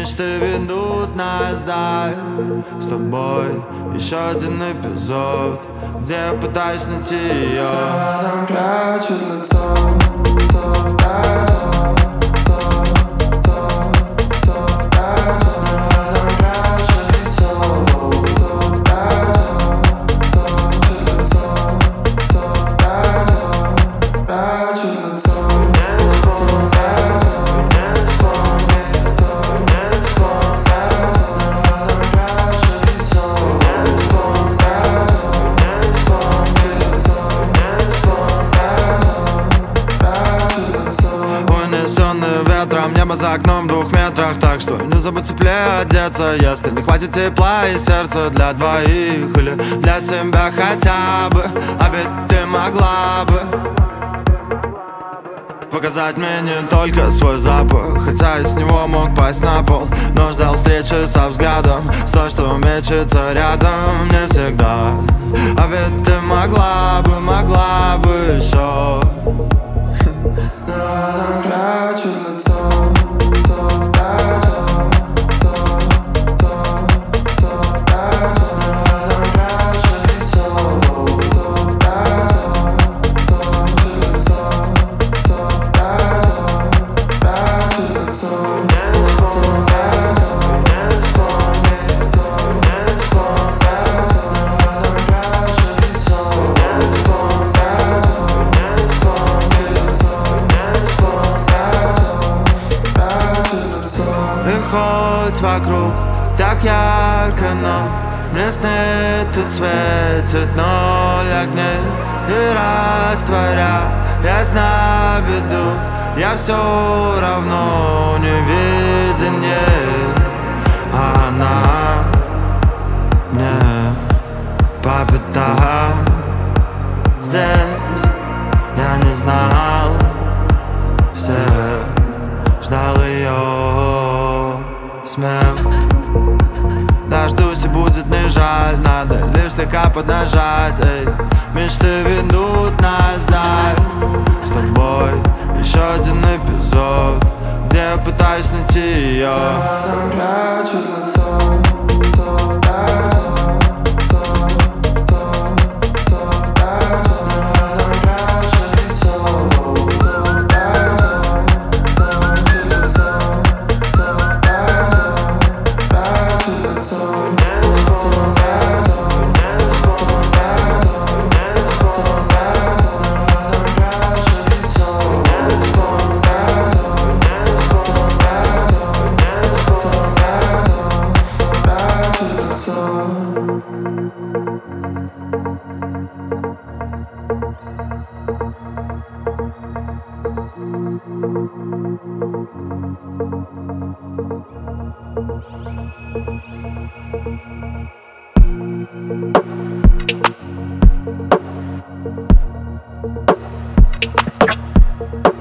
Мечты ведут нас вдаль. С тобой еще один эпизод, где я пытаюсь найти ее. Рядом прячет лицо, ветром, небо за окном в 2 метрах. Так что не забудь теплее одеться, если не хватит тепла и сердца для двоих или для себя хотя бы. А ведь ты могла бы показать мне не только свой запах, хотя из него мог пасть на пол, но ждал встречи со взглядом, с той, что мечется рядом не всегда. А ведь ты могла бы еще. Рядом прячет лицо, Хоть вокруг так ярко, но мне сны тут светит 0 огней. И растворя, я знаю, веду, я все равно не виден ей. А она мне по пятам. Здесь я не знал всех, ждал ее смех. Дождусь и будет не жаль, надо лишь слегка поднажать. Эй, мечты ведут нас вдаль. С тобой еще один эпизод, где я пытаюсь найти ее. Рядом прячет лицо, Thank you.